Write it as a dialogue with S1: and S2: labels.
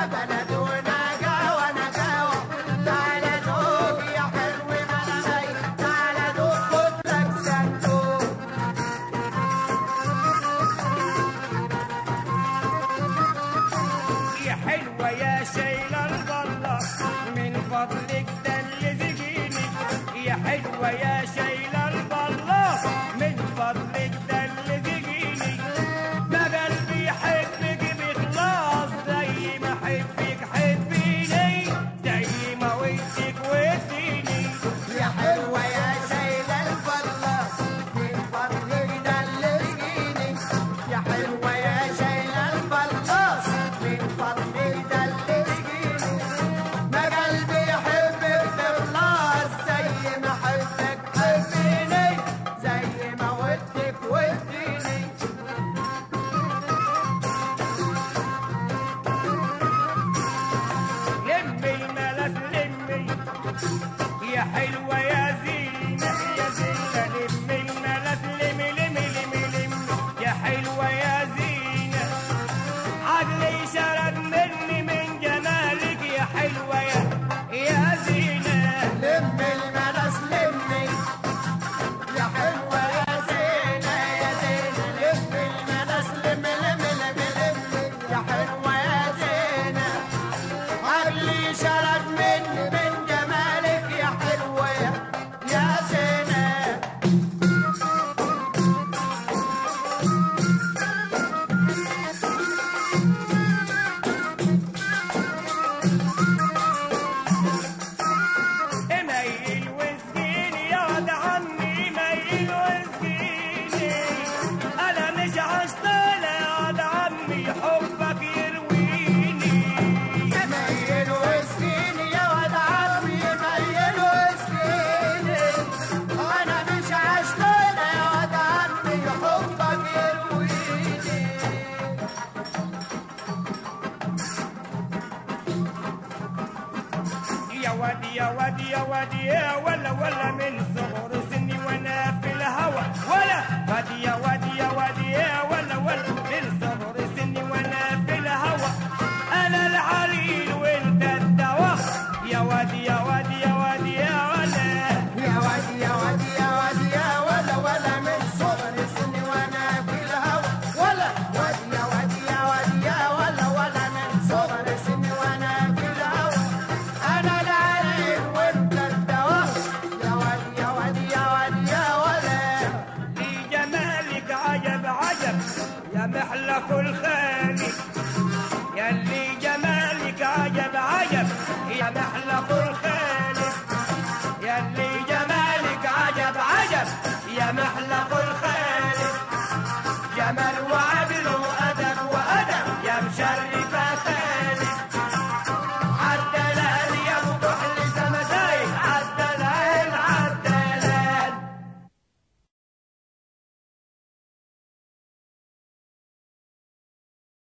S1: ويا شايل البلاص من فضلك دلدقيني ما قلبي يحبك بإخلاص زي ما حبك حبيني زي ما ودك وديني
S2: يا حلوة يا شايل البلاص من فضلك دلدقيني يا حلوة يا شايل البلاص من فضلك دلدقيني ما قلبي يحبك بإخلاص زي ما حبك حبيني زي ما ودك وديني
S1: لمي الملف لمي يا حلوة يا زينة يا زينة لمي الملف لمي لمي لمي لمي يا حلوة يا زينة عقلي شرد مني من جمالك يا حلوة يا زينة
S2: لمي الملس لمي يا حلوة يا زينة يا زينة لمي الملس لمي لمي لمي لمي يا حلوة يا زينة عقلي شرد مني من جمالك يا حلوة يا زينة
S1: ميل وسقيني يا واد عمي ميل وسقيني انا مش عشتانة يا واد عمي حبك يرويني
S2: ميل وسقيني يا واد عمي ميل وسقيني انا مش عشتانة يا واد عمي حبك يرويني
S1: يا واد يا واد يا واد يا ولا من صغر سني وانا في الهوى ولا واد يا واد يا واد يا ولا من صغر سني وانا في الهوى انا العليل وانت الدواء يا واد يا واد يا واد يا ولا
S2: يا واد يا واد يا واد يا ولا من صغر سني وانا في الهوى ولا واد يا واد يا واد يا ولا من صغر سني وانا في الهوى انا العليل وانت الدواء يا واد يا واد يا واد يا ولا
S1: في جمالك عجب عجب يا محلى كل خالي يا اللي جمالك عجب عجب يا محلى كل خالي يا اللي جمالك عجب عجب يا محلى كل خالي جمال وعدل وأدب وأدب يا مشرفة